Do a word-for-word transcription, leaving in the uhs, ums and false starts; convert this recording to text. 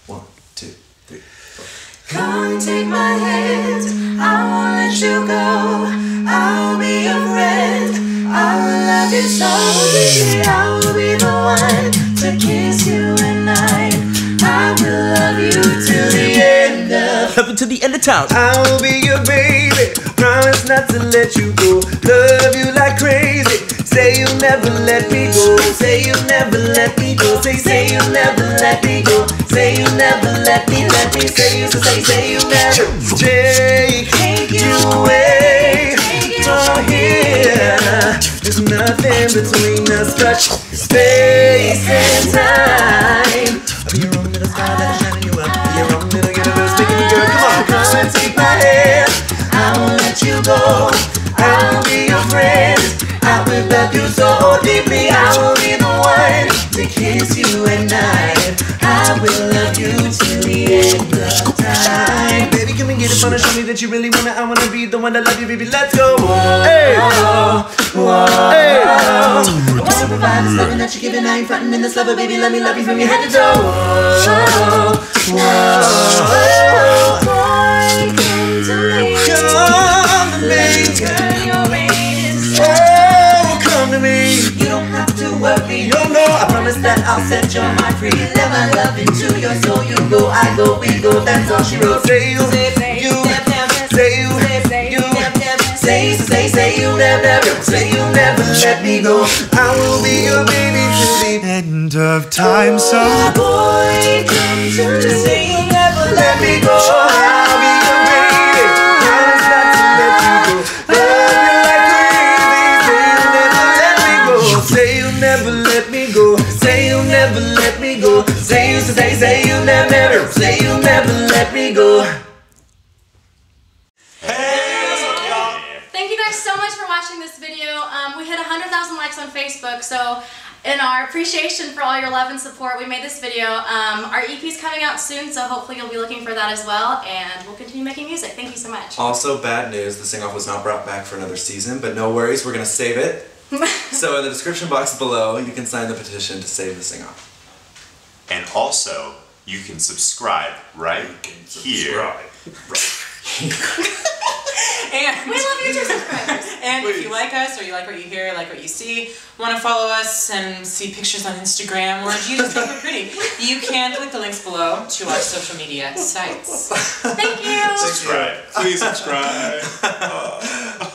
One, two, three, four. Come and take my hand, I won't let you go. I'll be your friend, I will love you so deeply. I will be the one to kiss you at night. I will love you till the end of Up until the end of town. I will be your baby, promise not to let you go. Love you like crazy, say you'll never let me go. Say you'll never let me go. Say, say you'll never let me go. Say you'll never let me, let me. Say you, so say, say you'll never take, take you away from here. There's nothing between us but space and time. I'll be your own little star that's shining you up. Be your own little universe, making me girl. Come on, come and take my hand. I won't let you go. I'll be your friend. I will love you so deeply. I will be the one to kiss you at night. I will love you till the end of time. Baby, come and get it, wanna show me that you really wanna. I wanna be the one to love you, baby. Let's go. Whoa, hey, whoa, whoa, hey. I wanna provide this loving that you're giving. I ain't frontin' in this lover, baby. Let me love you from your head to toe. Whoa, whoa, whoa. Boy, come to me. Come to me. Girl, you're ready to start. You don't have to worry, no, no. I promise that I'll set your mind free. Let my love into your soul. You go, I go, we go. That's all she wrote. Say you, say, say, you, say you, say, you, say, say, say you never, say you never let me go. I will be your baby till the end of time. So boy, come to me. Say you never let me go. I'll be your baby. Promise not to let you go. Love you like say you'll never let me go. Say you'll never let me go. Say you say say you never never. Say you'll never let me go. Hey! Thank you guys so much for watching this video. Um, we hit one hundred thousand likes on Facebook, so in our appreciation for all your love and support, we made this video. Um, our E P's coming out soon, so hopefully you'll be looking for that as well, and we'll continue making music. Thank you so much. Also, bad news, the sing-off was not brought back for another season, but no worries, we're gonna save it. So in the description box below, you can sign the petition to save the sing-off. And also, you can subscribe right here. And we love you too, subscribers. And if you like us, or you like what you hear, like what you see, want to follow us and see pictures on Instagram, or you just think we're pretty, you can click the links below to our social media sites. Thank you. Subscribe. Please subscribe.